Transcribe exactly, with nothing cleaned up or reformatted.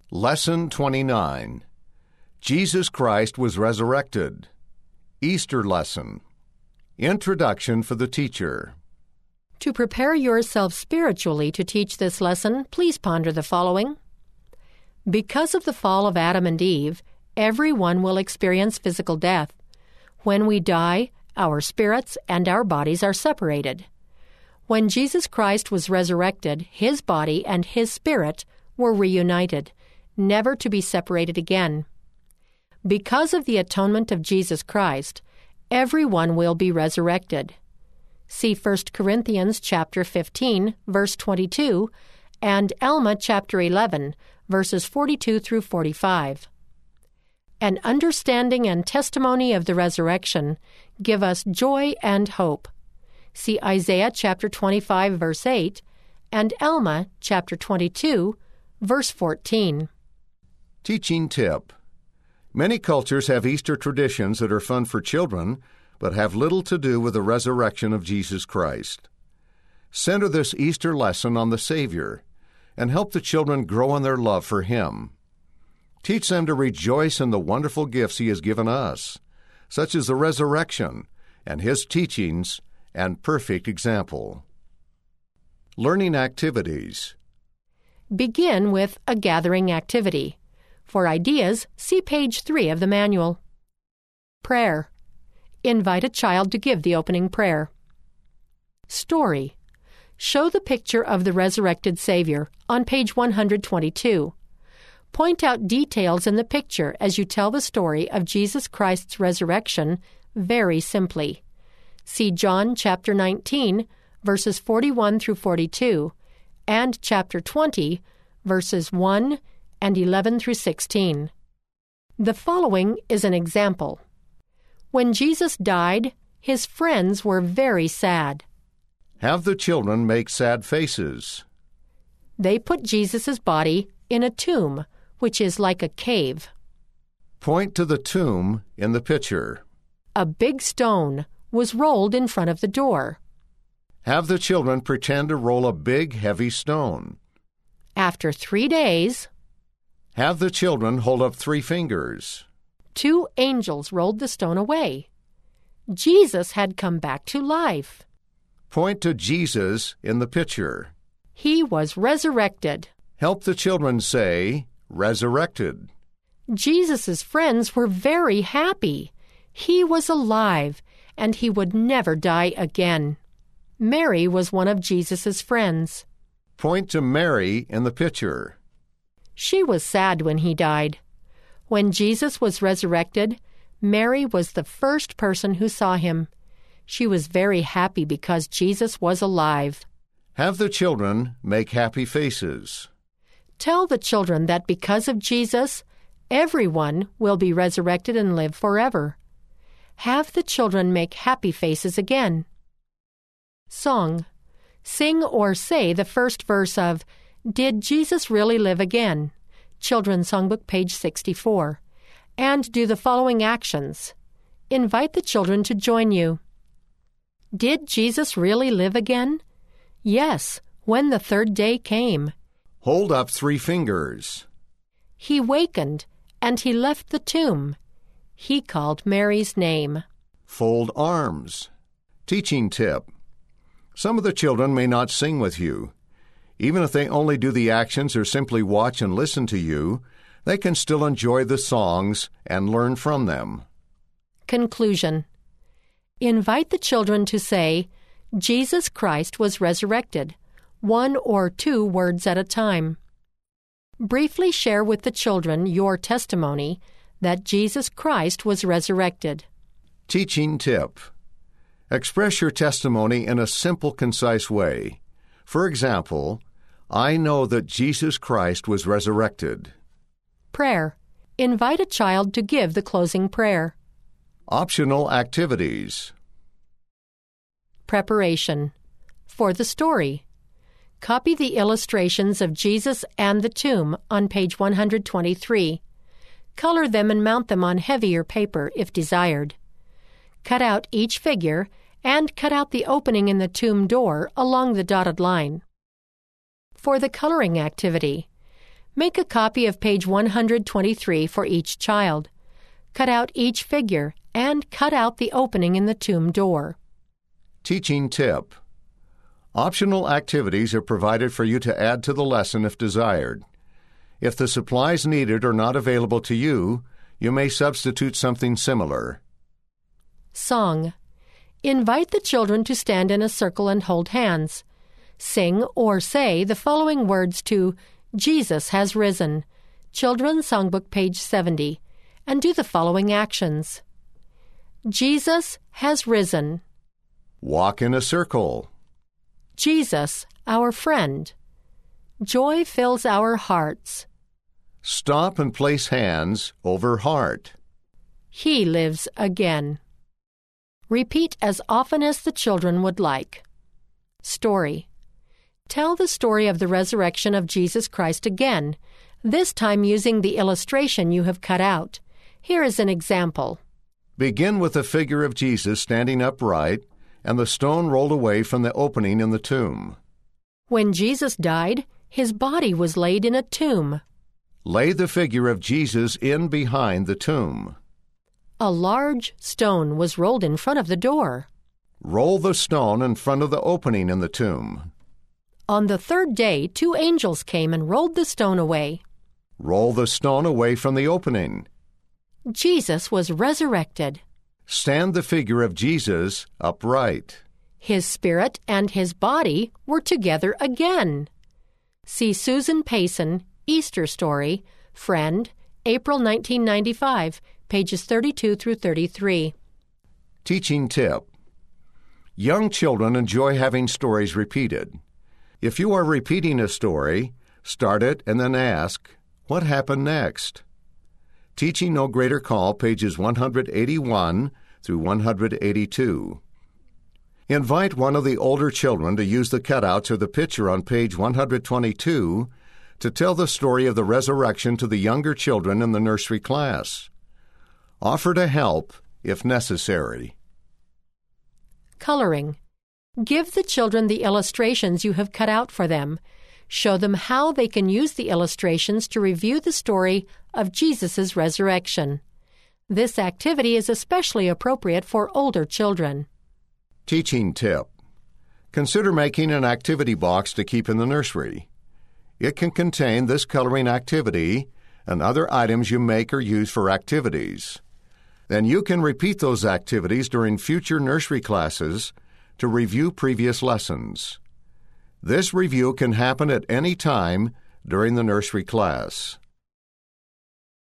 Lesson twenty-nine. Jesus Christ was resurrected. Easter lesson. Introduction for the teacher. To prepare yourself spiritually to teach this lesson, please ponder the following. Because of the fall of Adam and Eve, everyone will experience physical death. When we die, our spirits and our bodies are separated. When Jesus Christ was resurrected, His body and His spirit were reunited, never to be separated again. Because of the atonement of Jesus Christ, everyone will be resurrected. See First Corinthians chapter fifteen, verse twenty-two, and Alma chapter eleven, verses forty-two through forty-five. An understanding and testimony of the resurrection give us joy and hope. See Isaiah chapter twenty-five, verse eight, and Alma chapter twenty-two, verse fourteen. Teaching tip. Many cultures have Easter traditions that are fun for children, but have little to do with the resurrection of Jesus Christ. Center this Easter lesson on the Savior, and help the children grow in their love for Him. Teach them to rejoice in the wonderful gifts He has given us, such as the resurrection and His teachings and perfect example. Learning activities. Begin with a gathering activity. For ideas, see page three of the manual. Prayer. Invite a child to give the opening prayer. Story. Show the picture of the resurrected Savior on page one hundred twenty-two. Point out details in the picture as you tell the story of Jesus Christ's resurrection very simply. See John chapter nineteen, verses forty-one through forty-two, and chapter twenty, verses one and eleven through sixteen. The following is an example. When Jesus died, His friends were very sad. Have the children make sad faces. They put Jesus' body in a tomb, which is like a cave. Point to the tomb in the picture. A big stone was rolled in front of the door. Have the children pretend to roll a big, heavy stone. After three days, have the children hold up three fingers. Two angels rolled the stone away. Jesus had come back to life. Point to Jesus in the picture. He was resurrected. Help the children say, resurrected. Jesus' friends were very happy. He was alive, and He would never die again. Mary was one of Jesus' friends. Point to Mary in the picture. She was sad when He died. When Jesus was resurrected, Mary was the first person who saw Him. She was very happy because Jesus was alive. Have the children make happy faces. Tell the children that because of Jesus, everyone will be resurrected and live forever. Have the children make happy faces again. Song. Sing or say the first verse of Did Jesus Really Live Again? Children's Songbook, page sixty-four. And do the following actions. Invite the children to join you. Did Jesus really live again? Yes, when the third day came. Hold up three fingers. He wakened, and He left the tomb. He called Mary's name. Fold arms. Teaching tip. Some of the children may not sing with you. Even if they only do the actions or simply watch and listen to you, they can still enjoy the songs and learn from them. Conclusion. Invite the children to say, Jesus Christ was resurrected, one or two words at a time. Briefly share with the children your testimony that Jesus Christ was resurrected. Teaching tip. Express your testimony in a simple, concise way. For example, I know that Jesus Christ was resurrected. Prayer. Invite a child to give the closing prayer. Optional activities. Preparation. For the story. Copy the illustrations of Jesus and the tomb on page one hundred twenty-three. Color them and mount them on heavier paper if desired. Cut out each figure and cut out the opening in the tomb door along the dotted line. For the coloring activity, Make a copy of page one hundred twenty-three for each child. Cut out each figure and cut out the opening in the tomb door. Teaching tip. Optional activities are provided for you to add to the lesson if desired. If the supplies needed are not available to you, you may substitute something similar. Song. Invite the children to stand in a circle and hold hands. Sing or say the following words to Jesus Has Risen, Children's Songbook, page seventy, and do the following actions. Jesus has risen. Walk in a circle. Jesus, our friend. Joy fills our hearts. Stop and place hands over heart. He lives again. Repeat as often as the children would like. Story. Tell the story of the resurrection of Jesus Christ again, this time using the illustration you have cut out. Here is an example. Begin with the figure of Jesus standing upright and the stone rolled away from the opening in the tomb. When Jesus died, his body was laid in a tomb. Lay the figure of Jesus in behind the tomb. A large stone was rolled in front of the door. Roll the stone in front of the opening in the tomb. On the third day, two angels came and rolled the stone away. Roll the stone away from the opening. Jesus was resurrected. Stand the figure of Jesus upright. His spirit and his body were together again. See Susan Payson, Easter Story, Friend, April nineteen ninety-five, pages thirty-two through thirty-three. Teaching tip. Young children enjoy having stories repeated. If you are repeating a story, start it and then ask, what happened next? Teaching No Greater Call, pages one hundred eighty-one through one hundred eighty-two. Invite one of the older children to use the cutouts or the picture on page one hundred twenty-two to tell the story of the resurrection to the younger children in the nursery class. Offer to help if necessary. Coloring. Give the children the illustrations you have cut out for them. Show them how they can use the illustrations to review the story of Jesus' resurrection. This activity is especially appropriate for older children. Teaching tip. Consider making an activity box to keep in the nursery. It can contain this coloring activity and other items you make or use for activities. Then you can repeat those activities during future nursery classes to review previous lessons. This review can happen at any time during the nursery class.